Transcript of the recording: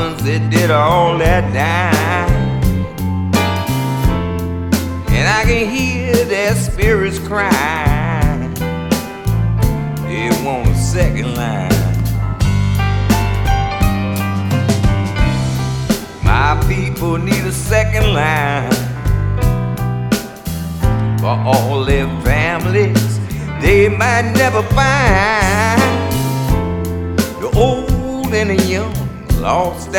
ones that did all that dying. And I can hear their spirits crying. They want a second line. My people need a second line for all their families they might never find. The old and the young lost